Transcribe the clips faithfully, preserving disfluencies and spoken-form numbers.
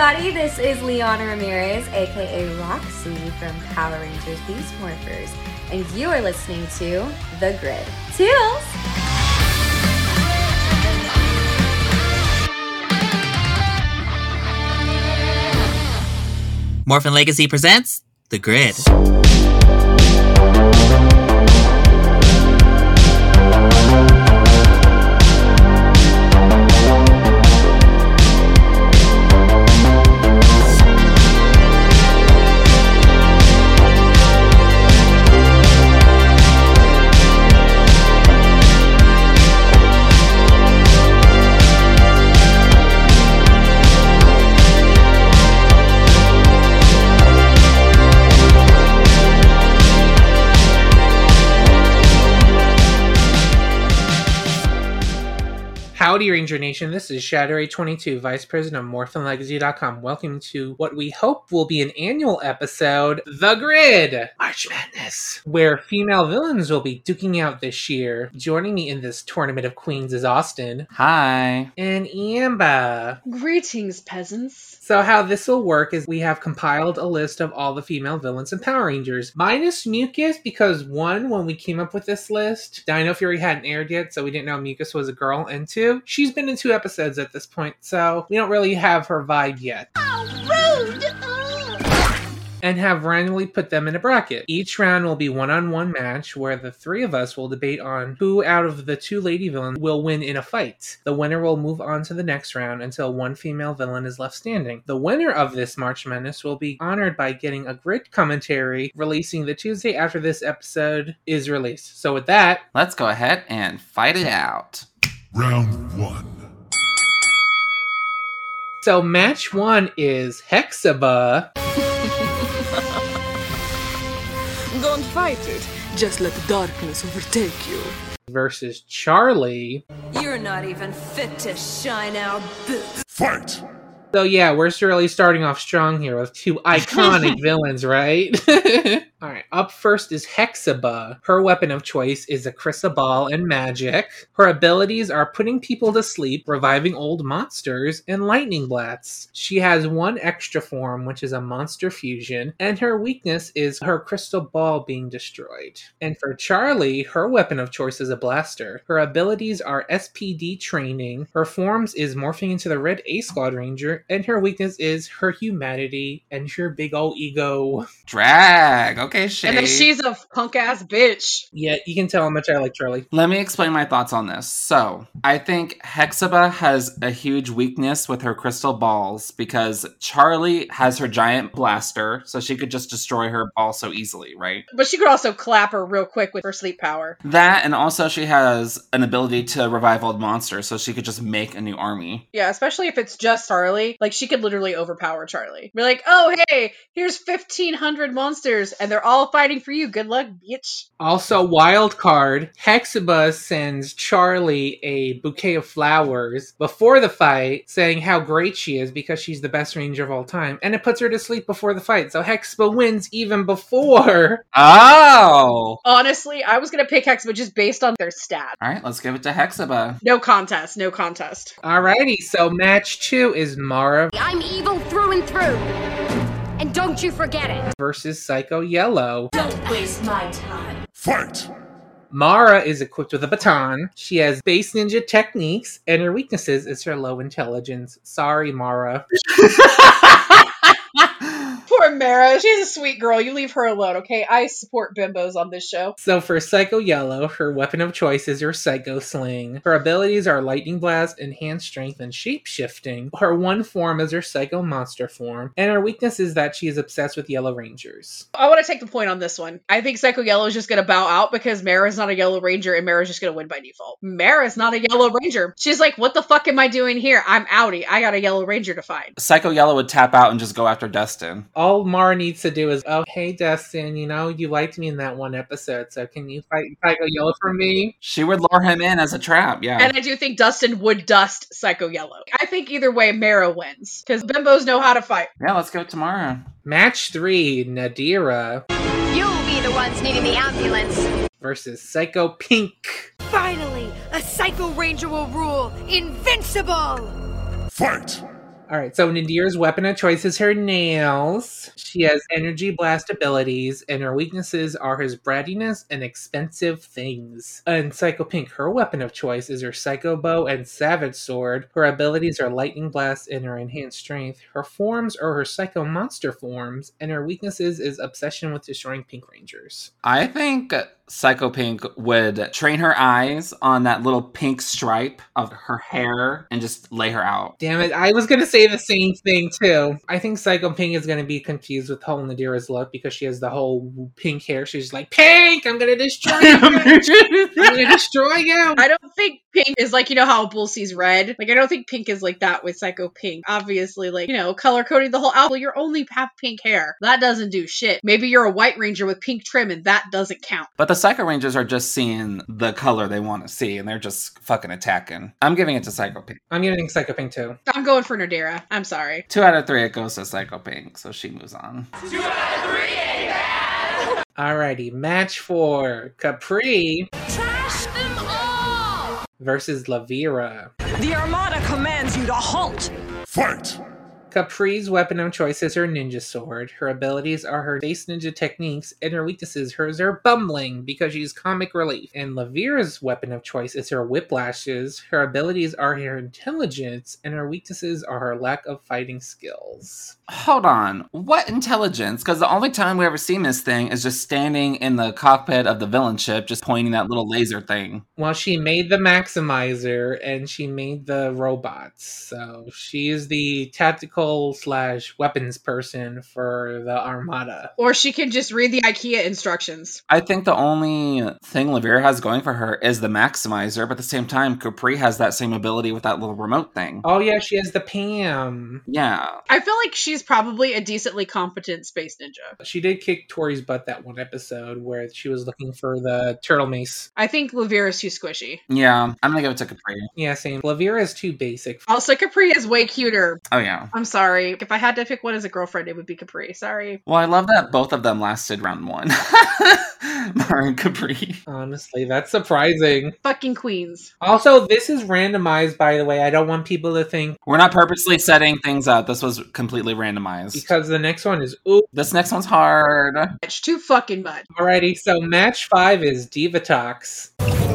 everybody, this is Liana Ramirez, aka Roxy from Power Rangers Beast Morphers, and you are listening to The Grid. Toodles! Morphin Legacy presents The Grid. Howdy, Ranger Nation. This is Shadow eight twenty-two, Vice President of Morphin Legacy dot com. Welcome to what we hope will be an annual episode, The Grid! March Madness, where female villains will be duking out this year. Joining me in this tournament of queens is Austin. Hi. And Iamba. Greetings, peasants. So how this will work is we have compiled a list of all the female villains in Power Rangers, minus Mucus, because one, when we came up with this list, Dino Fury hadn't aired yet, so we didn't know Mucus was a girl, and two, she's been in two episodes at this point, so we don't really have her vibe yet. Oh, rude! And have randomly put them in a bracket. Each round will be one-on-one match where the three of us will debate on who out of the two lady villains will win in a fight. The winner will move on to the next round until one female villain is left standing. The winner of this March Madness will be honored by getting a grid commentary releasing the Tuesday after this episode is released. So with that, let's go ahead and fight it out. Round one. So match one is Hexaba. Don't fight it. Just let the darkness overtake you. Versus Charlie. You're not even fit to shine our boots. Fight! So yeah, we're really starting off strong here with two iconic villains, right? Alright, up first is Hexaba. Her weapon of choice is a crystal ball and magic. Her abilities are putting people to sleep, reviving old monsters, and lightning blasts. She has one extra form, which is a monster fusion, and her weakness is her crystal ball being destroyed. And for Charlie, her weapon of choice is a blaster. Her abilities are S P D training, her forms is morphing into the Red A-Squad Ranger, and her weakness is her humanity and her big ol' ego. Drag. Okay, Shade. And then she's a punk-ass bitch. Yeah, you can tell how much I like Charlie. Let me explain my thoughts on this. So, I think Hexaba has a huge weakness with her crystal balls because Charlie has her giant blaster, so she could just destroy her ball so easily, right? But she could also clap her real quick with her sleep power. That, and also she has an ability to revive old monsters, so she could just make a new army. Yeah, especially if it's just Charlie. Like, she could literally overpower Charlie. Be like, oh, hey, here's fifteen hundred monsters, and they're all fighting for you. Good luck, bitch. Also, wild card, Hexaba sends Charlie a bouquet of flowers before the fight, saying how great she is because she's the best ranger of all time, and it puts her to sleep before the fight, so Hexaba wins even before. Oh! Honestly, I was gonna pick Hexaba just based on their stat. Alright, let's give it to Hexaba. No contest, no contest. Alrighty, so match two is Mara I'm evil through and through. And don't you forget it. versus Psycho Yellow. Don't waste my time. Fight! Mara is equipped with a baton. She has base ninja techniques, and her weaknesses is her low intelligence. Sorry, Mara. Poor Mara. She's a sweet girl. You leave her alone, okay? I support bimbos on this show. So for Psycho Yellow, her weapon of choice is her Psycho Sling. Her abilities are Lightning Blast, Enhanced Strength, and Shape-Shifting. Her one form is her Psycho Monster form, and her weakness is that she is obsessed with Yellow Rangers. I want to take the point on this one. I think Psycho Yellow is just going to bow out because Mara's not a Yellow Ranger and Mara's just going to win by default. Mara's not a Yellow Ranger. She's like, what the fuck am I doing here? I'm outie. I got a Yellow Ranger to find. Psycho Yellow would tap out and just go after Destin. All Mara needs to do is, oh, hey, Destin, you know, you liked me in that one episode, so can you fight Psycho Yellow for me? She would lure him in as a trap, yeah. And I do think Dustin would dust Psycho Yellow. I think either way, Mara wins. Because bimbos know how to fight. Yeah, let's go tomorrow. Match three, Nadira You'll be the ones needing the ambulance. versus Psycho Pink. Finally, a Psycho Ranger will rule. Invincible! Fight! Alright, so Nadira's weapon of choice is her nails. She has energy blast abilities, and her weaknesses are his brattiness and expensive things. And Psycho Pink, her weapon of choice is her Psycho Bow and Savage Sword. Her abilities are Lightning Blast and her enhanced strength. Her forms are her Psycho Monster forms, and her weaknesses is obsession with destroying Pink Rangers. I think Psycho Pink would train her eyes on that little pink stripe of her hair and just lay her out. Damn it, I was gonna say the same thing too. I think Psycho Pink is gonna be confused with whole Nadira's look because she has the whole pink hair. She's like, Pink, I'm gonna destroy you! I'm gonna destroy you! I don't think Pink is like, you know how Bull sees red? Like, I don't think Pink is like that with Psycho Pink. Obviously, like, you know, color coding the whole outfit. You're only have pink hair. That doesn't do shit. Maybe you're a White Ranger with pink trim and that doesn't count. But the Psycho Rangers are just seeing the color they want to see, and they're just fucking attacking. I'm giving it to Psycho Pink. I'm giving Psycho Pink too. I'm going for Nadira. I'm sorry. Two out of three, it goes to Psycho Pink, so she moves on. Two out of three, amen! Alrighty, match four. Capri Trash them all! versus Lavira. The Armada commands you to halt! Fight! Capri's weapon of choice is her ninja sword. Her abilities are her base ninja techniques, and her weaknesses hers are bumbling because she's comic relief. And Lavira's weapon of choice is her whiplashes. Her abilities are her intelligence, and her weaknesses are her lack of fighting skills. Hold on. What intelligence? Because the only time we ever see Miss Thing is just standing in the cockpit of the villain ship, just pointing that little laser thing. Well, she made the Maximizer, and she made the robots. So she is the tactical slash weapons person for the Armada. Or she can just read the IKEA instructions. I think the only thing Lavira has going for her is the Maximizer, but at the same time, Capri has that same ability with that little remote thing. Oh yeah, she has the Pam. Yeah. I feel like she's probably a decently competent space ninja. She did kick Tori's butt that one episode where she was looking for the turtle mace. I think Lavira's too squishy. Yeah, I'm gonna give it to Capri. Yeah, same. Lavira is too basic. Also, Capri is way cuter. Oh yeah. I'm sorry. If I had to pick one as a girlfriend, it would be Capri. Sorry. Well, I love that both of them lasted round one. Mara and Capri. Honestly, that's surprising. Fucking queens. Also, this is randomized, by the way. I don't want people to think We're not purposely setting things up. This was completely randomized. because the next one is ooh. This next one's hard. It's too fucking much. Alrighty, so match five is Divatox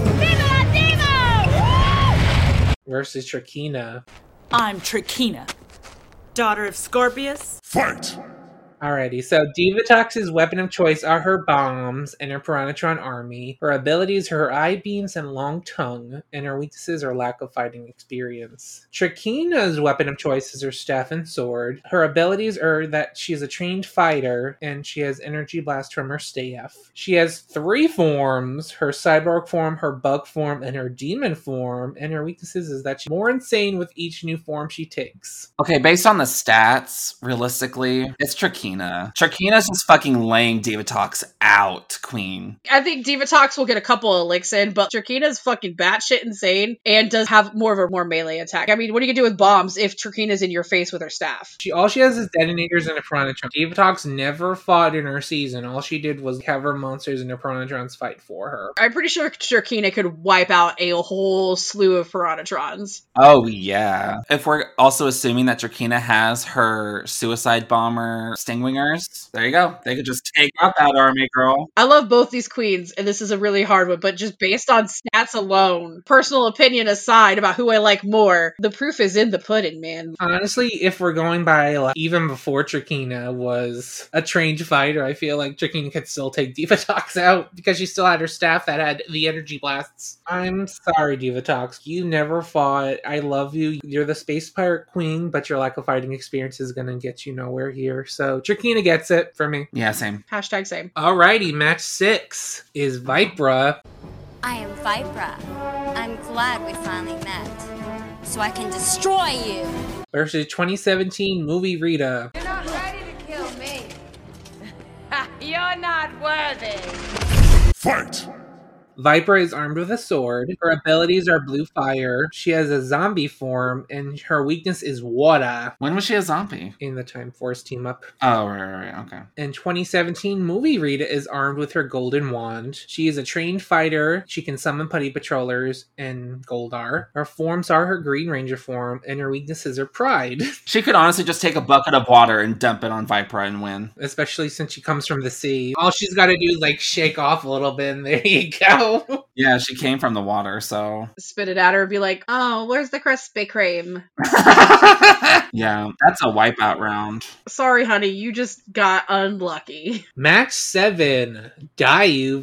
versus Trakina. I'm Trakina, daughter of Scorpius. Fight! Alrighty, so Divatox's weapon of choice are her bombs and her Piranhatron army. Her abilities are her eye beams and long tongue, and her weaknesses are lack of fighting experience. Trakina's weapon of choice is her staff and sword. Her abilities are that she is a trained fighter, and she has energy blast from her staff. She has three forms, her cyborg form, her bug form, and her demon form, and her weaknesses is that she's more insane with each new form she takes. Okay, based on the stats, realistically, it's Trakina. Trakina's just fucking laying Divatox out, queen. I think Divatox will get a couple of licks in, but Trakina's fucking batshit insane and does have more of a more melee attack. I mean, what are you gonna do with bombs if Trakina's in your face with her staff? She all she has is detonators and a Piranhatron. Divatox never fought in her season. All she did was have her monsters and her Piranatrons fight for her. I'm pretty sure Trakina could wipe out a whole slew of Piranatrons. Oh, yeah. If we're also assuming that Trakina has her suicide bomber Stingwingers, there you go. They could just take out that army, girl. I love both these queens, and this is a really hard one, but just based on stats alone, personal opinion aside about who I like more, the proof is in the pudding, man. Honestly, if we're going by like, even before Trakina was a trained fighter, I feel like Trakina could still take Divatox out because she still had her staff that had the energy blasts. I'm sorry, Divatox. You never fought. I love you. You're the space pirate queen, but your lack of fighting experience is going to get you nowhere here. So Trakina gets it for me. Yeah, same. Hashtag same. Alrighty, match six is Vipra. I am Vipra. I'm glad we finally met, so I can destroy you. Versus twenty seventeen movie Rita. You're not ready to kill me. You're not worthy. Fight! Viper is armed with a sword. Her abilities are blue fire. She has a zombie form, and her weakness is water. When was she a zombie? In the Time Force team up. Oh, right, right, right. Okay. In twenty seventeen, movie Rita is armed with her golden wand. She is a trained fighter. She can summon putty patrollers and Goldar. Her forms are her Green Ranger form, and her weaknesses are pride. She could honestly just take a bucket of water and dump it on Viper and win. Especially since she comes from the sea. All she's got to do is like shake off a little bit, and there you go. Yeah, she came from the water, so. Spit it at her and be like, oh, where's the Krispy Kreme? Yeah, that's a wipeout round. Sorry, honey, you just got unlucky. Match seven, Dayu.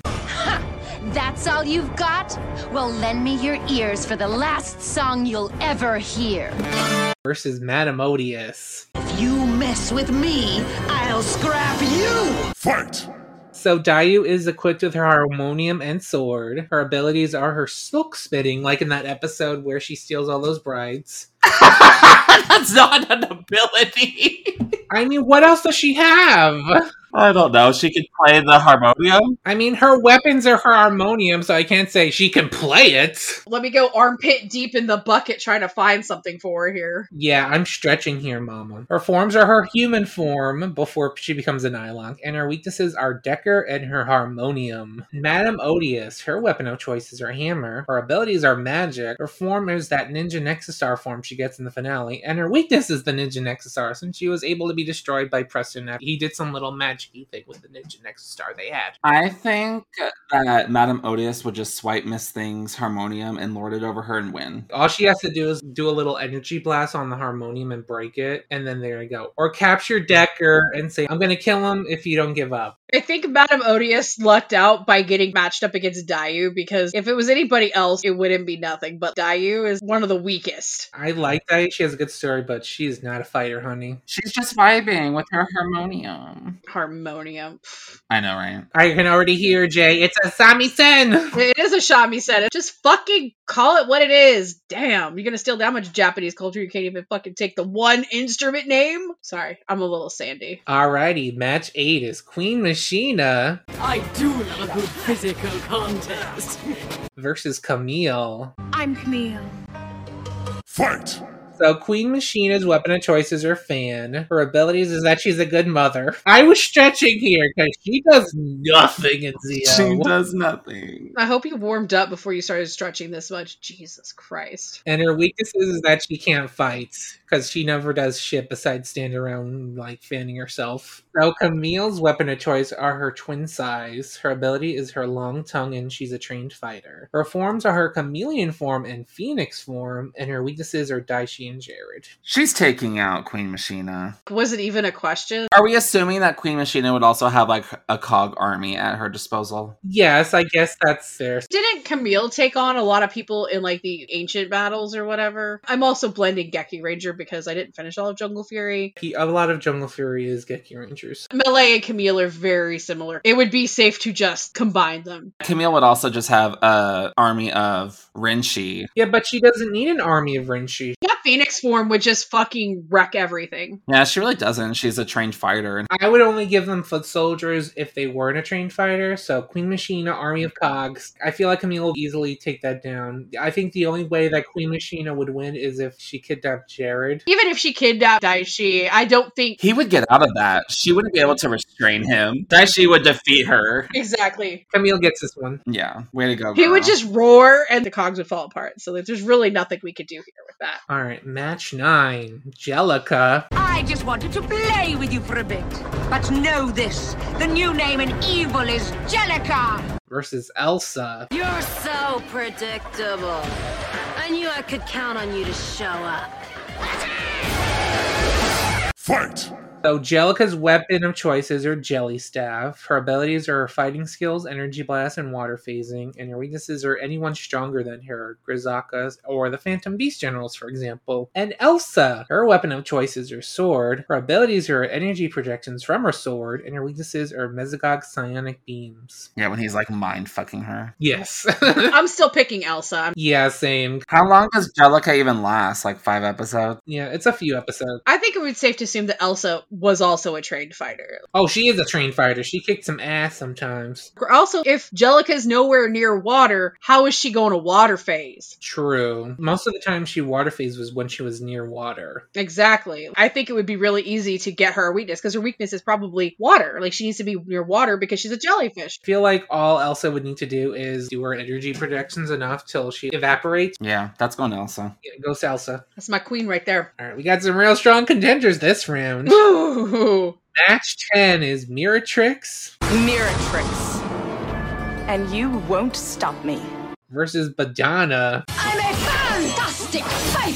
That's all you've got? Well, lend me your ears for the last song you'll ever hear. Versus Madame Odious. If you mess with me, I'll scrap you! Fight! So Dayu is equipped with her harmonium and sword. Her abilities are her silk spitting, like in that episode where she steals all those brides. That's not an ability. I mean, what else does she have? I don't know. She could play the harmonium. I mean, her weapons are her harmonium, so I can't say she can play it. Let me go armpit deep in the bucket trying to find something for her here. Yeah, I'm stretching here, mama. Her forms are her human form before she becomes a Nylon, and her weaknesses are Decker and her harmonium. Madame Odious, her weapon of choice is her hammer. Her abilities are magic. Her form is that Ninja Nexus Star form she gets in the finale, and her weakness is the Ninja Nexus Star, since she was able to be destroyed by Preston after he did some little magic thing with the Ninja Nexus Star they had. I think that Madame Odious would just swipe Miss Thing's harmonium and lord it over her and win. All she has to do is do a little energy blast on the harmonium and break it, and then there you go. Or capture Decker and say, I'm gonna kill him if you don't give up. I think Madame Odious lucked out by getting matched up against Dayu, because if it was anybody else, it wouldn't be nothing. But Dayu is one of the weakest. I like Dayu. She has a good story, but she's not a fighter, honey. She's just vibing with her harmonium. Harmonium. I know, right? I can already hear, Jay. It's a samisen! It is a shamisen. Just fucking call it what it is. Damn, you're gonna steal that much Japanese culture, you can't even fucking take the one instrument name? Sorry, I'm a little sandy. Alrighty, match eight is Queen Machina. I do love a good physical contest. Versus Camille. I'm Camille. Fight! So Queen Machina's weapon of choice is her fan. Her abilities is that she's a good mother. I was stretching here because she does nothing in Z O. She does nothing. I hope you warmed up before you started stretching this much. Jesus Christ. And her weakness is that she can't fight because she never does shit besides stand around like fanning herself. So Camille's weapon of choice are her twin size. Her ability is her long tongue and she's a trained fighter. Her forms are her chameleon form and phoenix form, and her weaknesses are Daishi and Jared. She's taking out Queen Machina. Was it even a question? Are we assuming that Queen Machina would also have like a cog army at her disposal? Yes, I guess that's fair. Didn't Camille take on a lot of people in like the ancient battles or whatever? I'm also blending Geki Ranger because I didn't finish all of Jungle Fury. A lot of Jungle Fury is Geki Rangers. Melee and Camille are very similar. It would be safe to just combine them. Camille would also just have a army of Renshi. Yeah, but she doesn't need an army of Renshi. That Phoenix form would just fucking wreck everything. Yeah, she really doesn't. She's a trained fighter. I would only give them foot soldiers if they weren't a trained fighter. So Queen Machina, army of cogs. I feel like Camille will easily take that down. I think the only way that Queen Machina would win is if she kidnapped Jared. Even if she kidnapped Daishi, I don't think he would get out of that. She wouldn't be able to restrain him. Daishi would defeat her. Exactly. Camille gets this one. Yeah, way to go, girl. He would just roar and the cogs would fall apart. So there's really nothing we could do here with that. All right, match nine. Jellica. I just wanted to play with you for a bit. But know this, the new name in evil is Jellica. Versus Elsa. You're so predictable. I knew I could count on you to show up. Fight! So Jellica's weapon of choice is her Jelly Staff. Her abilities are her fighting skills, energy blast, and water phasing. And her weaknesses are anyone stronger than her, Grizzaka, or the Phantom Beast Generals, for example. And Elsa, her weapon of choice is her sword. Her abilities are energy projections from her sword, and her weaknesses are Mesogog psionic beams. Yeah, when he's like mind fucking her. Yes. I'm still picking Elsa. Yeah, same. How long does Jellica even last? Like five episodes? Yeah, it's a few episodes. I think it would be safe to assume that Elsa was also a trained fighter. Oh, she is a trained fighter. She kicked some ass sometimes. Also, if Jellica's nowhere near water, how is she going to water phase? True. Most of the time she water phase was when she was near water. Exactly. I think it would be really easy to get her a weakness because her weakness is probably water. Like she needs to be near water because she's a jellyfish. I feel like all Elsa would need to do is do her energy projections enough till she evaporates. Yeah, that's going to Elsa. Yeah, goes to Elsa. That's my queen right there. All right, we got some real strong contenders this round. Ooh. Match ten is Miratrix. Miratrix. And you won't stop me. Versus Badana. I'm a fantastic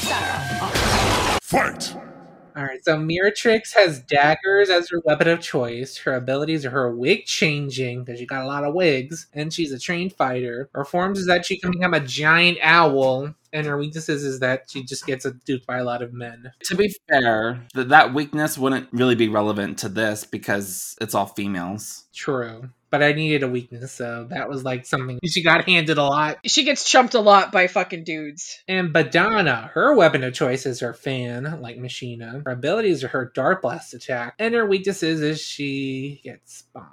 fighter! Fight! Alright, so Miratrix has daggers as her weapon of choice. Her abilities are her wig changing, because she got a lot of wigs, and she's a trained fighter. Her forms is that she can become a giant owl, and her weaknesses is that she just gets duped by a lot of men. To be fair, th- that weakness wouldn't really be relevant to this because it's all females. True. But I needed a weakness, so that was like something she got handed a lot. She gets chumped a lot by fucking dudes. And Badana, her weapon of choice is her fan, like Machina. Her abilities are her Dart Blast attack. And her weaknesses is she gets bombed.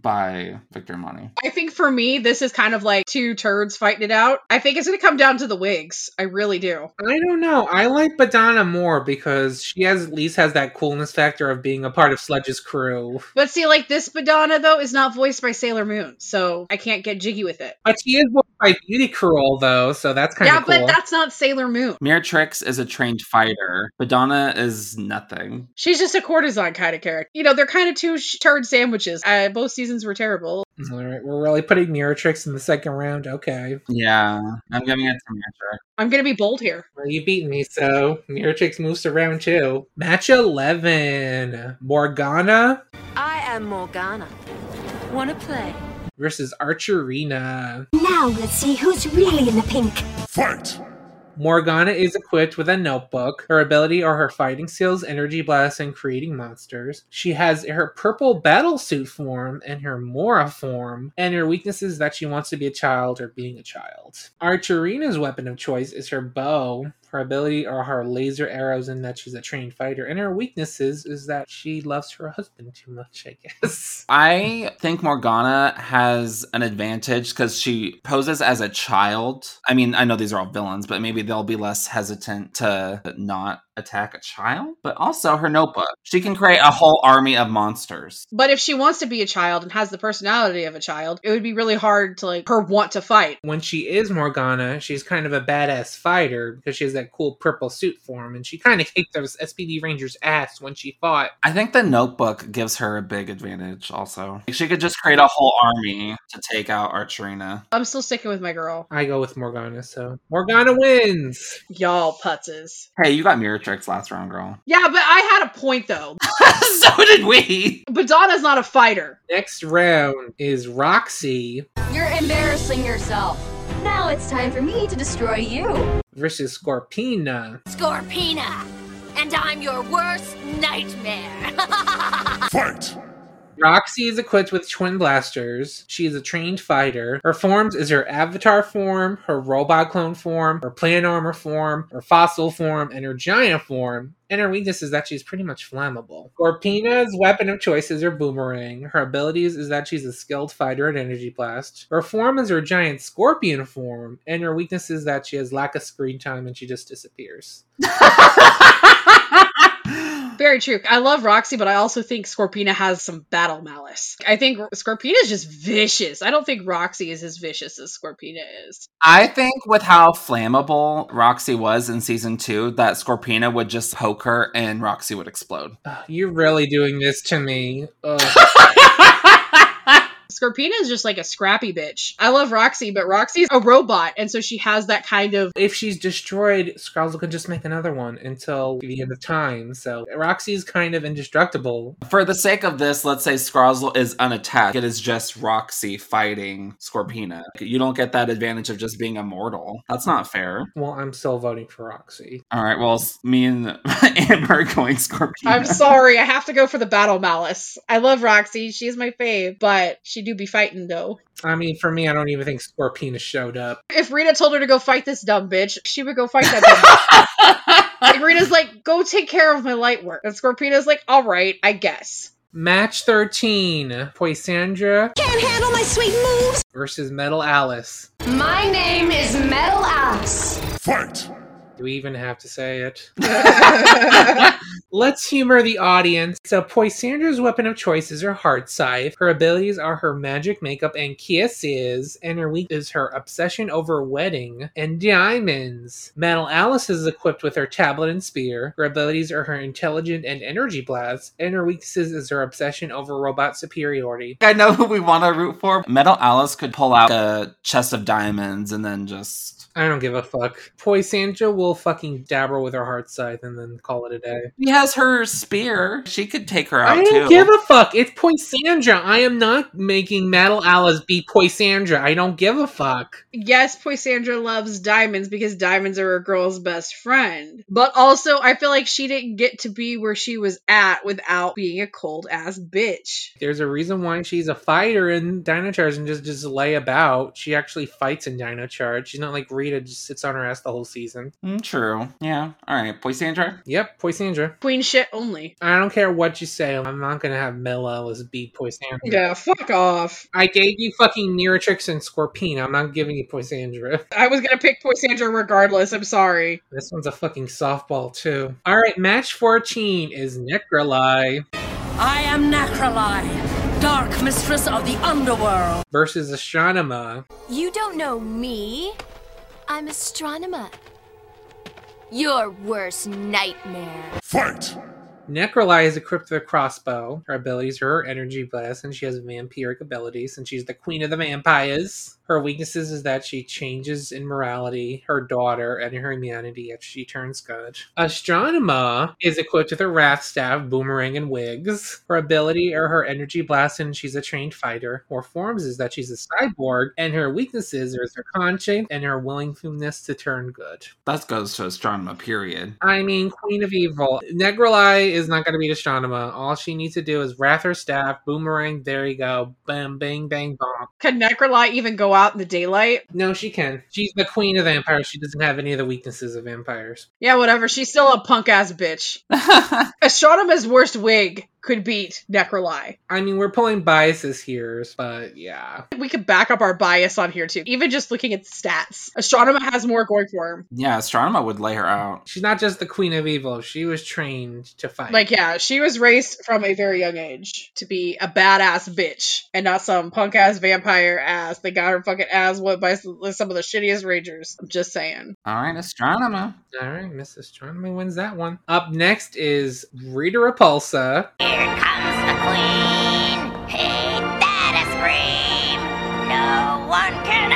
By Victor Money. I think for me, this is kind of like two turds fighting it out. I think it's going to come down to the wigs. I really do. I don't know. I like Badana more because she has at least has that coolness factor of being a part of Sledge's crew. But see, like this Badana, though, is not voiced by Sailor Moon, so I can't get jiggy with it. But she is voiced by Beauty Cruel, though, so that's kind of yeah, cool. Yeah, but that's not Sailor Moon. Miratrix is a trained fighter. Badana is nothing. She's just a courtesan kind of character. You know, they're kind of two sh- turd sandwiches. Uh, both seasons were terrible. All right, we're really putting Miratrix in the second round. Okay. Yeah, I'm giving it to Miratrix. I'm gonna be bold here. Well, you beat me, so Miratrix moves to round two. Match eleven. Morgana. I am Morgana. Wanna play? Versus Archerina. Now let's see who's really in the pink. Fight! Morgana is equipped with a notebook. Her ability are her fighting skills, energy blasts, and creating monsters. She has her purple battlesuit form and her Mora form, and her weakness is that she wants to be a child or being a child. Archerina's weapon of choice is her bow. Her ability are her laser arrows and that she's a trained fighter. And her weaknesses is that she loves her husband too much, I guess. I think Morgana has an advantage because she poses as a child. I mean, I know these are all villains, but maybe they'll be less hesitant to not attack a child. But also her notebook. She can create a whole army of monsters. But if she wants to be a child and has the personality of a child, it would be really hard to like her want to fight. When she is Morgana, she's kind of a badass fighter because she has that cool purple suit form, and she kind of kicked those S P D Rangers' ass when she fought. I think the notebook gives her a big advantage also. She could just create a whole army to take out Archerina. I'm still sticking with my girl. I go with Morgana, so Morgana wins! Y'all putzes. Hey, you got Miratrix last round, girl. Yeah, but I had a point though. So did we! Badana's not a fighter. Next round is Roxy. You're embarrassing yourself. Now it's time for me to destroy you. Versus Scorpina. Scorpina! And I'm your worst nightmare! Fight! Roxy is equipped with twin blasters. She is a trained fighter. Her forms is her avatar form, her robot clone form, her plant armor form, her fossil form, and her giant form. And her weakness is that she's pretty much flammable. Scorpina's weapon of choice is her boomerang. Her abilities is that she's a skilled fighter at Energy Blast. Her form is her giant scorpion form. And her weakness is that she has lack of screen time and she just disappears. Very true. I love Roxy, but I also think Scorpina has some battle malice. I think Scorpina is just vicious. I don't think Roxy is as vicious as Scorpina is. I think with how flammable Roxy was in season two, that Scorpina would just poke her and Roxy would explode. Uh, you're really doing this to me. Scorpina is just like a scrappy bitch. I love Roxy, but Roxy's a robot, and so she has that kind of... If she's destroyed, Skrulls can just make another one until the end of time, so Roxy's kind of indestructible. For the sake of this, let's say Skrulls is unattacked. It is just Roxy fighting Scorpina. You don't get that advantage of just being immortal. That's not fair. Well, I'm still voting for Roxy. Alright, well, me and Amber are going Scorpina. I'm sorry, I have to go for the battle malice. I love Roxy, she's my fave, but she do be fighting though. I mean, for me, I don't even think Scorpina showed up. If Rita told her to go fight this dumb bitch, she would go fight that dumb bitch. And Rita's like, go take care of my light work. And Scorpina's like, all right, I guess. Match thirteen. Poisandra. Can't handle my sweet moves. Versus Metal Alice. My name is Metal Alice. Fight! Do we even have to say it? Let's humor the audience. So Poisandra's weapon of choice is her heart scythe. Her abilities are her magic makeup and kisses, and her weak is her obsession over wedding and diamonds. Metal Alice is equipped with her tablet and spear. Her abilities are her intelligent and energy blast, and her weaknesses is her obsession over robot superiority. I know who we want to root for. Metal Alice could pull out a chest of diamonds and then just... I don't give a fuck. Poisandra will fucking dab her with her heart scythe and then call it a day. She has her spear. She could take her out I too. don't give a fuck. It's Poisandra. I am not making Metal Alice be Poisandra. I don't give a fuck. Yes, Poisandra loves diamonds because diamonds are a girl's best friend. But also, I feel like she didn't get to be where she was at without being a cold-ass bitch. There's a reason why she's a fighter in Dino Charge and just, just lay about. She actually fights in Dino Charge. She's not like Rita just sits on her ass the whole season. Mm, true. Yeah. Alright, Poisandra? Yep, Poisandra. Queen shit only. I don't care what you say. I'm not gonna have Metal Alice beat Poisandra. Yeah, fuck off. I gave you fucking Neuratrix and Scorpina. I'm not giving you Poisandra. I was gonna pick Poisandra regardless. I'm sorry. This one's a fucking softball too. Alright, match fourteen is Necroli. I am Necroli, dark mistress of the underworld. Versus Astronema. You don't know me. I'm Astronema. Your worst nightmare. Fight! Necroli is equipped with a crossbow. Her abilities are her energy blast, and she has vampiric abilities, and she's the queen of the vampires. Her weaknesses is that she changes in morality, her daughter, and her humanity if she turns good. Astronema is equipped with a wrath staff, boomerang, and wigs. Her ability are her energy blast, and she's a trained fighter. Her forms is that she's a cyborg, and her weaknesses are her conscience and her willingness to turn good. That goes to Astronema, period. I mean, Queen of Evil. Necroli is not going to beat Astronema. All she needs to do is wrath her staff, boomerang, there you go. Bam, bang, bang, bonk. Can Necroli even go out in the daylight? No, she can. She's the queen of vampires. She doesn't have any of the weaknesses of vampires. Yeah, whatever. She's still a punk ass bitch. Astronema's worst wig could beat Necroli. I mean, we're pulling biases here, but yeah. We could back up our bias on here too. Even just looking at the stats. Astronema has more going for him. Yeah, Astronema would lay her out. She's not just the queen of evil. She was trained to fight. Like, yeah, she was raised from a very young age to be a badass bitch and not some punk ass vampire ass that got her fucking ass whipped by some of the shittiest rangers. I'm just saying. All right, Astronema. All right, Miss Astronema wins that one. Up next is Rita Repulsa. Here comes the queen. Hey, that a scream. No one can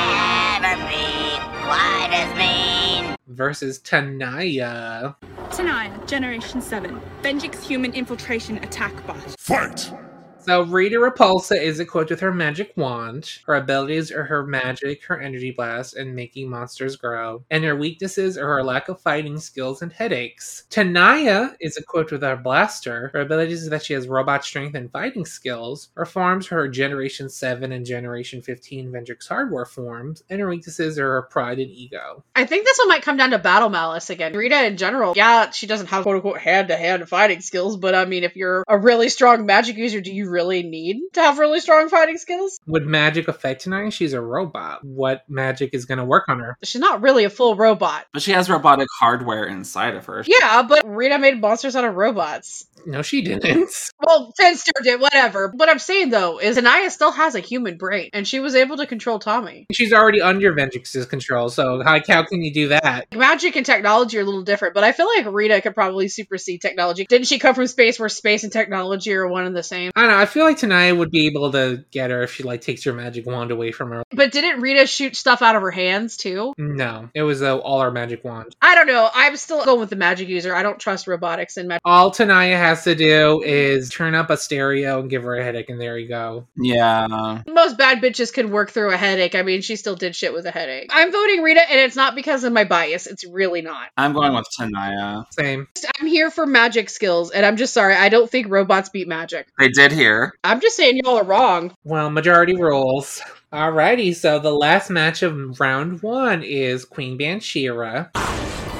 ever be quite as mean. Versus Tanaya. Tanaya, Generation seven. Benjix Human Infiltration Attack Bot. Fight! So Rita Repulsa is equipped with her magic wand. Her abilities are her magic, her energy blast, and making monsters grow. And her weaknesses are her lack of fighting skills and headaches. Tanaya is equipped with her blaster. Her abilities is that she has robot strength and fighting skills. Her forms are her Generation seven and Generation fifteen Vendrix hardware forms. And her weaknesses are her pride and ego. I think this one might come down to battle malice again. Rita in general, yeah, she doesn't have quote-unquote hand-to-hand fighting skills, but I mean, if you're a really strong magic user, do you really need to have really strong fighting skills? Would magic affect Tanaya? She's a robot. What magic is going to work on her? She's not really a full robot. But she has robotic hardware inside of her. Yeah, but Rita made monsters out of robots. No, she didn't. Well, Finster did, whatever. What I'm saying, though, is Tanaya still has a human brain, and she was able to control Tommy. She's already under Vendrix's control, so how, how can you do that? Magic and technology are a little different, but I feel like Rita could probably supersede technology. Didn't she come from space where space and technology are one and the same? I don't know, I feel like Tanaya would be able to get her if she, like, takes her magic wand away from her. But didn't Rita shoot stuff out of her hands, too? No, it was uh, all her magic wand. I don't know. I'm still going with the magic user. I don't trust robotics and magic. All Tanaya has to do is turn up a stereo and give her a headache, and there you go. Yeah. Most bad bitches can work through a headache. I mean, she still did shit with a headache. I'm voting Rita, and it's not because of my bias. It's really not. I'm going with Tanaya. Same. I'm here for magic skills, and I'm just sorry. I don't think robots beat magic. They did here. I'm just saying y'all are wrong. Well, majority rules. Alrighty, so the last match of round one is Queen Banshira.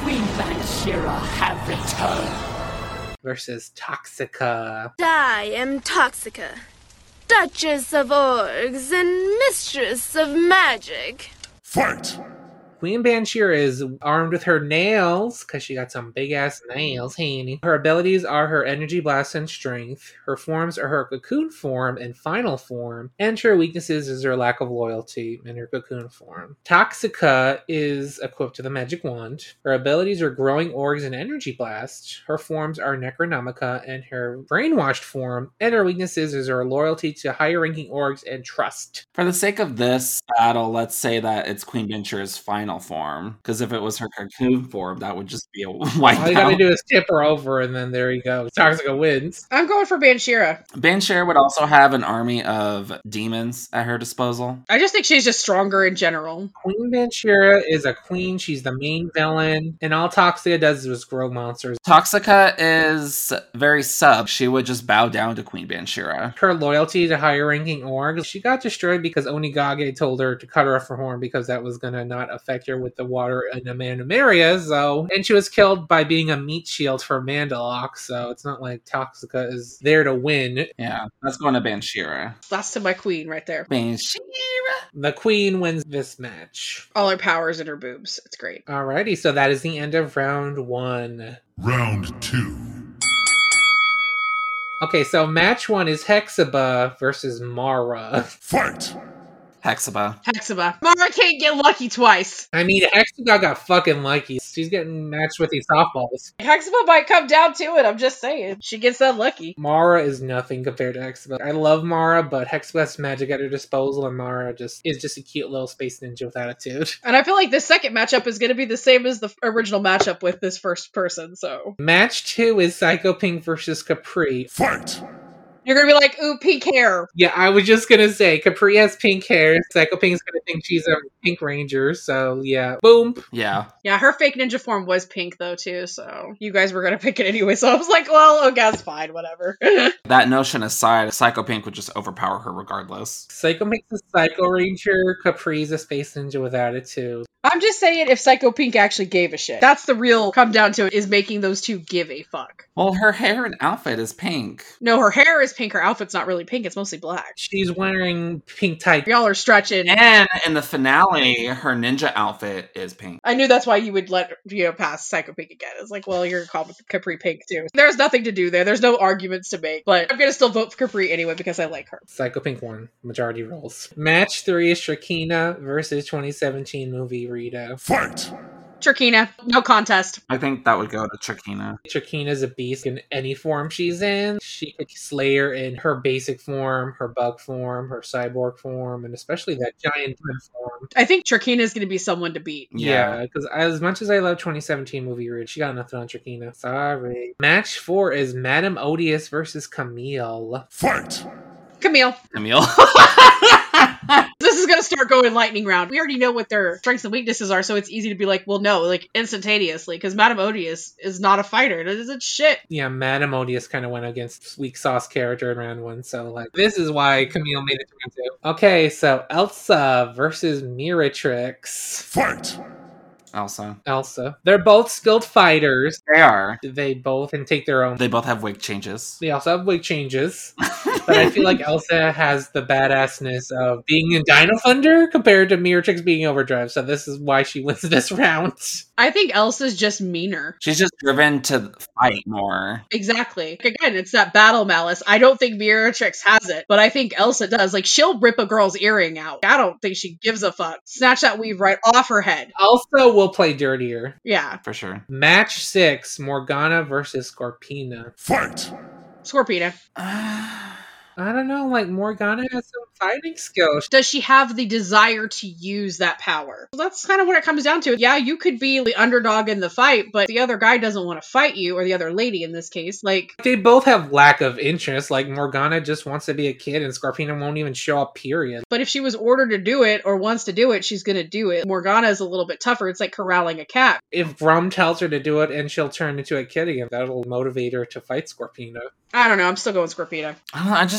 Queen Bansheera have returned. Versus Toxica. I am Toxica, Duchess of Orgs and Mistress of Magic. Fight! Queen Bansheera is armed with her nails, because she got some big-ass nails, Hanny. Her abilities are her Energy Blast and Strength. Her forms are her Cocoon form and Final form. And her weaknesses is her lack of loyalty and her Cocoon form. Toxica is equipped with a Magic Wand. Her abilities are Growing Orgs and Energy Blast. Her forms are Necronomica and her Brainwashed form. And her weaknesses is her loyalty to higher-ranking Orgs and Trust. For the sake of this battle, let's say that it's Queen Bansheera's final form, because if it was her Cocoon form, that would just be a wipe. All you gotta do is tip her over, and then there you go. Toxica wins. I'm going for Bansheera. Bansheera would also have an army of demons at her disposal. I just think she's just stronger in general. Queen Bansheera is a queen. She's the main villain, and all Toxica does is grow monsters. Toxica is very sub. She would just bow down to Queen Bansheera. Her loyalty to higher-ranking orgs, she got destroyed because Onigage told her to cut her off her horn because that was gonna not affect her with the water in the Mandameria, so... And she was killed by being a meat shield for Mandalok, so it's not like Toxica is there to win. Yeah, that's going to Bansheera. That's to my queen right there. Bansheera! The queen wins this match. All her powers in her boobs. It's great. Alrighty, so that is the end of round one. Round two. Okay, so match one is Hexiba versus Mara. Fight! Hexiba. Hexiba. Mara can't get lucky twice. I mean, Hexiba got fucking lucky. She's getting matched with these softballs. Hexiba might come down to it, I'm just saying. She gets that lucky. Mara is nothing compared to Hexiba. I love Mara, but Hexiba has magic at her disposal, and Mara just is just a cute little space ninja with attitude. And I feel like this second matchup is going to be the same as the original matchup with this first person, so. Match two is Psycho Pink versus Capri. Fight! You're gonna be like, ooh, pink hair. Yeah, I was just gonna say, Capri has pink hair. Psycho Pink's gonna think she's a pink ranger, so yeah. Boom. Yeah. Yeah, her fake ninja form was pink, though, too, so you guys were gonna pick it anyway, so I was like, well, okay, that's fine, whatever. That notion aside, Psycho Pink would just overpower her regardless. Psycho Pink's a Psycho Ranger, Capri's a space ninja with attitude. I'm just saying if Psycho Pink actually gave a shit. That's the real come down to it, is making those two give a fuck. Well, her hair and outfit is pink. No, her hair is pink. Her outfit's not really pink. It's mostly black. She's wearing pink tights. Y'all are stretching. And in the finale, her ninja outfit is pink. I knew that's why you would let, you know, pass Psycho Pink again. It's like, well, you're called Capri Pink too. There's nothing to do there. There's no arguments to make. But I'm going to still vote for Capri anyway because I like her. Psycho Pink won. Majority rules. Match three is Shakina versus twenty seventeen movie Rita. Fight! Trakina, no contest. I think that would go to Trakina. Trakina's a beast in any form she's in. She could slay her in her basic form, her bug form, her cyborg form, and especially that giant twin form. I think Trakina is going to be someone to beat. Yeah, because yeah, as much as I love twenty seventeen movie Ridge, she got nothing on Trakina. Sorry. Match four is Madame Odious versus Camille. Fight! Camille. Camille. This is going to start going lightning round. We already know what their strengths and weaknesses are, so it's easy to be like, well, no, like instantaneously, because Madame Odious is not a fighter. It isn't shit. Yeah, Madame Odious kind of went against weak sauce character in round one, so like, this is why Camille made it to round two. Okay, so Elsa versus Miratrix. Fight! Elsa. Elsa. They're both skilled fighters. They are. They both can take their own. They both have wig changes. They also have wig changes. But I feel like Elsa has the badassness of being in Dino Thunder compared to Miratrix being Overdrive. So this is why she wins this round. I think Elsa's just meaner. She's just driven to fight more. Exactly. Again, it's that battle malice. I don't think Miratrix has it, but I think Elsa does. Like, she'll rip a girl's earring out. I don't think she gives a fuck. Snatch that weave right off her head. Elsa will play dirtier. Yeah. For sure. Match six, Morgana versus Scorpina. Fight! Scorpina. I don't know, like, Morgana has some fighting skills. Does she have the desire to use that power? Well, that's kind of what it comes down to. Yeah, you could be the underdog in the fight, but the other guy doesn't want to fight you, or the other lady in this case. Like, they both have lack of interest. Like, Morgana just wants to be a kid, and Scorpina won't even show up, period. But if she was ordered to do it, or wants to do it, she's gonna do it. Morgana is a little bit tougher. It's like corralling a cat. If Grum tells her to do it, and she'll turn into a kid again, that'll motivate her to fight Scorpina. I don't know. I'm still going Scorpina. I, don't know, I just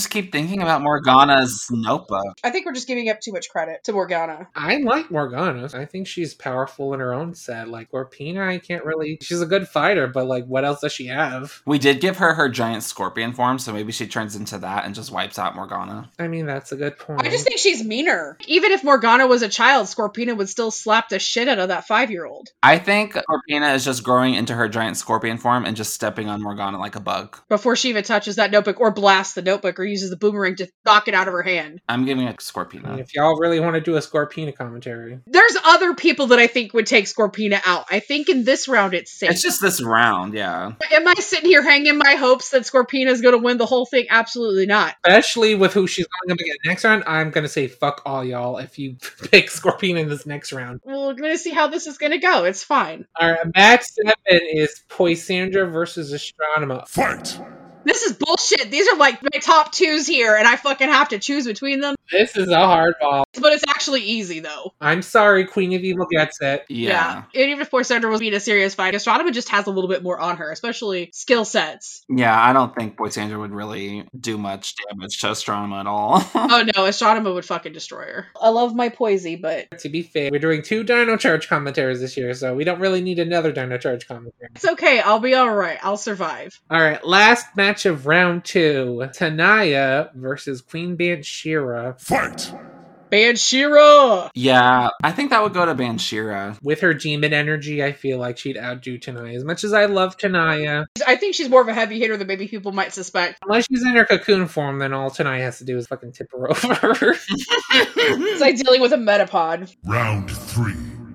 just keep thinking about Morgana's notebook. I think we're just giving up too much credit to Morgana. I like Morgana. I think she's powerful in her own set. Like, Scorpina, I can't really... She's a good fighter, but, like, what else does she have? We did give her her giant scorpion form, so maybe she turns into that and just wipes out Morgana. I mean, that's a good point. I just think she's meaner. Even if Morgana was a child, Scorpina would still slap the shit out of that five-year-old. I think Scorpina is just growing into her giant scorpion form and just stepping on Morgana like a bug. Before she even touches that notebook or blasts the notebook or uses the boomerang to knock it out of her hand. I'm giving it Scorpina. I mean, if y'all really want to do a Scorpina commentary. There's other people that I think would take Scorpina out. I think in this round it's safe. It's just this round, yeah. Am I sitting here hanging my hopes that Scorpina is going to win the whole thing? Absolutely not. Especially with who she's going up against next round, I'm going to say fuck all y'all if you pick Scorpina in this next round. Well, we're going to see how this is going to go. It's fine. All right, match seven is Poisandra versus Astronema. Fight! This is bullshit. These are like my top twos here, and I fucking have to choose between them. This is a hard ball. But it's actually easy, though. I'm sorry, Queen of Evil gets it. Yeah. yeah. And even if Poisandra was being a serious fight, Astronema just has a little bit more on her, especially skill sets. Yeah, I don't think Poisandra would really do much damage to Astronema at all. Oh no, Astronema would fucking destroy her. I love my Poisey, but... To be fair, we're doing two Dino Charge commentaries this year, so we don't really need another Dino Charge commentary. It's okay, I'll be alright. I'll survive. Alright, last match of round two. Tanaya versus Queen Bansheera. Fight! Bansheera! Yeah, I think that would go to Bansheera. With her demon energy, I feel like she'd outdo Tanaya. As much as I love Tanaya. I think she's more of a heavy hitter than maybe people might suspect. Unless she's in her cocoon form, then all Tanaya has to do is fucking tip her over. It's like dealing with a metapod. Round three.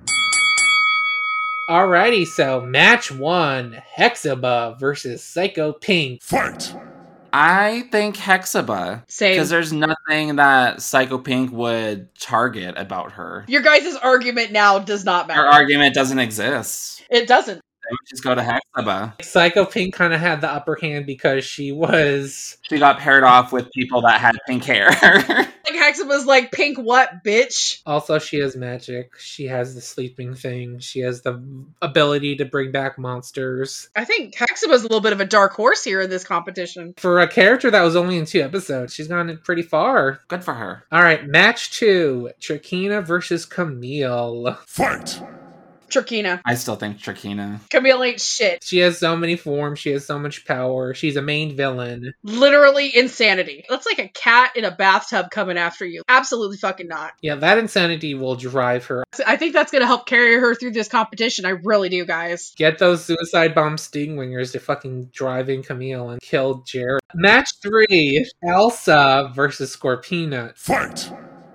Alrighty, so match one. Hexaba versus Psycho Pink. Fight! I think Hexaba. Same. Because there's nothing that Psycho Pink would target about her. Your guys' argument now does not matter. Her argument doesn't exist. It doesn't. They would just go to Hexaba. Psycho Pink kind of had the upper hand because she was... She got paired off with people that had pink hair. Like Hexaba's like, pink what, bitch? Also, she has magic. She has the sleeping thing. She has the ability to bring back monsters. I think Hexaba's a little bit of a dark horse here in this competition. For a character that was only in two episodes, she's gone pretty far. Good for her. All right, match two. Trakina versus Camille. Fight! Trakina. I still think Trakina. Camille ain't shit. She has so many forms. She has so much power. She's a main villain. Literally insanity. That's like a cat in a bathtub coming after you. Absolutely fucking not. Yeah, that insanity will drive her. I think that's going to help carry her through this competition. I really do, guys. Get those suicide bomb stingwingers to fucking drive in Camille and kill Jared. Match three. Elsa versus Scorpina. Fight!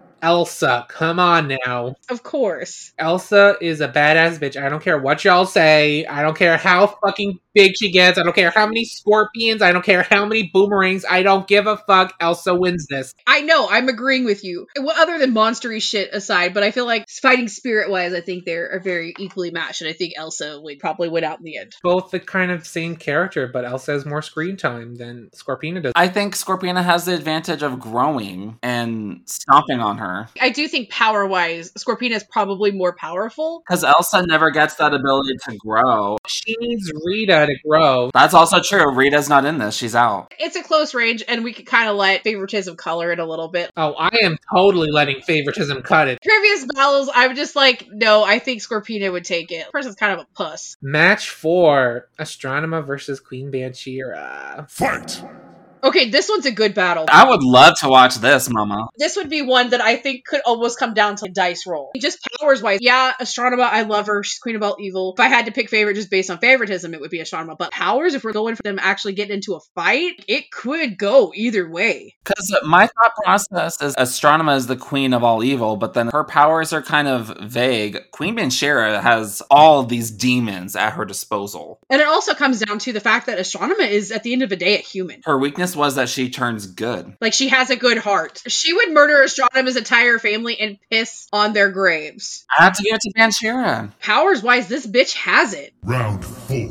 Elsa, come on now. Of course. Elsa is a badass bitch. I don't care what y'all say. I don't care how fucking big she gets. I don't care how many scorpions. I don't care how many boomerangs. I don't give a fuck. Elsa wins this. I know. I'm agreeing with you. Well, other than monstery shit aside, but I feel like fighting spirit-wise, I think they're very equally matched, and I think Elsa would probably win out in the end. Both the kind of same character, but Elsa has more screen time than Scorpina does. I think Scorpina has the advantage of growing and stomping on her. I do think power-wise, Scorpina is probably more powerful. Because Elsa never gets that ability to grow. She needs Rita to grow. That's also true. Rita's not in this. She's out. It's a close range, and we could kind of let favoritism color it a little bit. Oh, I am totally letting favoritism cut it. Previous battles, I was just like, no, I think Scorpina would take it. The person's kind of a puss. Match four. Astronema versus Queen Bansheera. Fight! Okay, this one's a good battle. I would love to watch this, Mama. This would be one that I think could almost come down to a dice roll. Just powers-wise, yeah, Astronema, I love her. She's Queen of All Evil. If I had to pick favorite just based on favoritism, it would be Astronema. But powers, if we're going for them actually getting into a fight, it could go either way. Because my thought process is Astronema is the Queen of All Evil, but then her powers are kind of vague. Queen Bansheera has all these demons at her disposal. And it also comes down to the fact that Astronema is, at the end of the day, a human. Her weakness was that she turns good. Like, she has a good heart. She would murder Astronema's entire family and piss on their graves. I have to give it to Bansheera. Powers-wise, this bitch has it. Round four.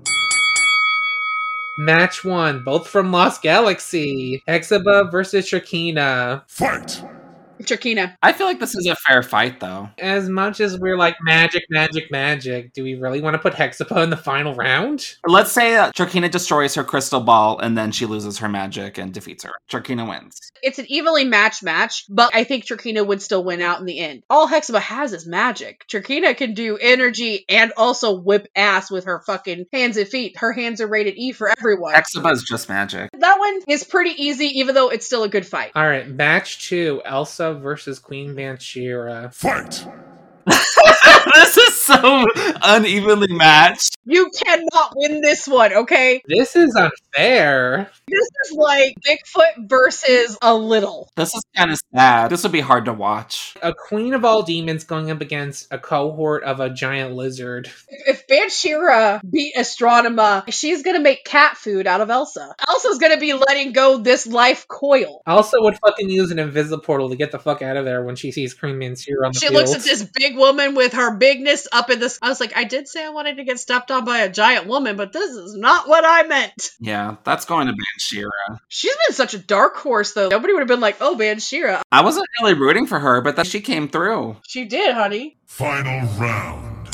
Match one, both from Lost Galaxy. Hexaba versus Trakina. Fight! Trakina. I feel like this is a fair fight, though. As much as we're like magic, magic, magic, do we really want to put Hexappa in the final round? Let's say uh, Trakina destroys her crystal ball and then she loses her magic and defeats her. Trakina wins. It's an evenly matched match, but I think Trakina would still win out in the end. All Hexappa has is magic. Trakina can do energy and also whip ass with her fucking hands and feet. Her hands are rated E for everyone. Hexappa is just magic. That one is pretty easy, even though it's still a good fight. All right, match two, Elsa versus Queen Bansheera. Fight! This is so unevenly matched. You cannot win this one, okay? This is unfair. This is like Bigfoot versus a little. This is kind of sad. This would be hard to watch. A queen of all demons going up against a cohort of a giant lizard. If Bansheera beat Astronema, she's gonna make cat food out of Elsa. Elsa's gonna be letting go this life coil. Elsa would fucking use an invisiportal to get the fuck out of there when she sees Queen Bansheera on the She field. looks at this big woman with her bigness up in this. I was like, I did say I wanted to get stepped on by a giant woman, but this is not what I meant. Yeah, that's going to Bansheera. She's been such a dark horse, though. Nobody would have been like, oh, Bansheera. I wasn't really rooting for her, but then she came through. She did, honey. Final round.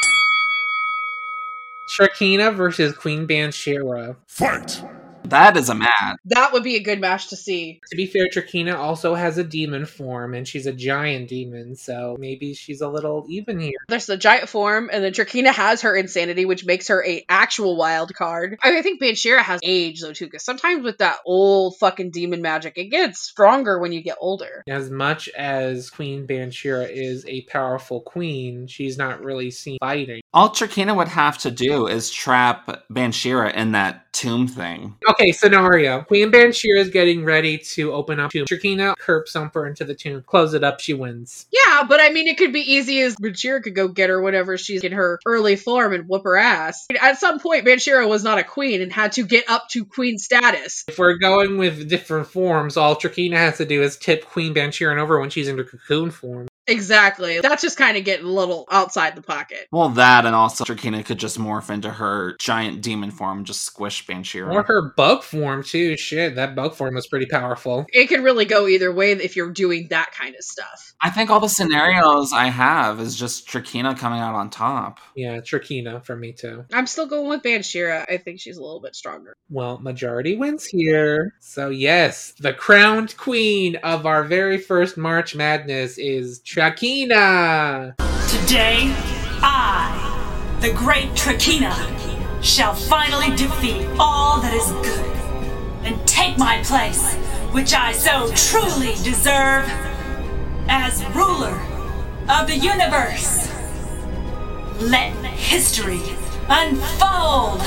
Trakina versus Queen Bansheera. Fight! That is a match. That would be a good match to see. To be fair, Trakina also has a demon form, and she's a giant demon, so maybe she's a little even here. There's the giant form, and then Trakina has her insanity, which makes her a actual wild card. I, mean, I think Bansheera has age, though, too, because sometimes with that old fucking demon magic, it gets stronger when you get older. As much as Queen Bansheera is a powerful queen, she's not really seen fighting. All Trakina would have to do is trap Bansheera in that tomb thing. Okay, scenario. Queen Bansheera is getting ready to open up tomb. Trakina curb stomp her into the tomb. Close it up, she wins. Yeah, but I mean, it could be easy as Bansheera could go get her whenever she's in her early form and whoop her ass. At some point, Bansheera was not a queen and had to get up to queen status. If we're going with different forms, all Trakina has to do is tip Queen Bansheera over when she's in her cocoon form. Exactly. That's just kind of getting a little outside the pocket. Well, that and also Trakina could just morph into her giant demon form and just squish Bansheera. Or her bug form, too. Shit, that bug form was pretty powerful. It could really go either way if you're doing that kind of stuff. I think all the scenarios I have is just Trakina coming out on top. Yeah, Trakina for me, too. I'm still going with Bansheera. I think she's a little bit stronger. Well, majority wins here. So yes, the crowned queen of our very first March Madness is Trakina! Today, I, the great Trakina, shall finally defeat all that is good and take my place, which I so truly deserve, as ruler of the universe. Let history unfold!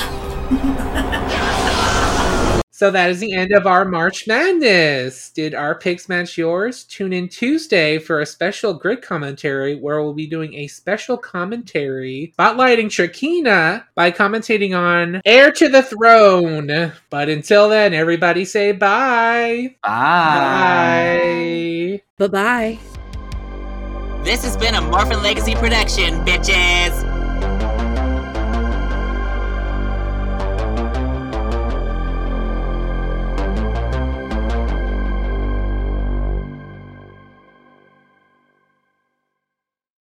So that is the end of our March Madness. Did our picks match yours? Tune in Tuesday for a special grid commentary where we'll be doing a special commentary spotlighting Trakina by commentating on Heir to the Throne. But until then, everybody say bye. Bye. Bye. Bye-bye. This has been a Morphin Legacy production, bitches.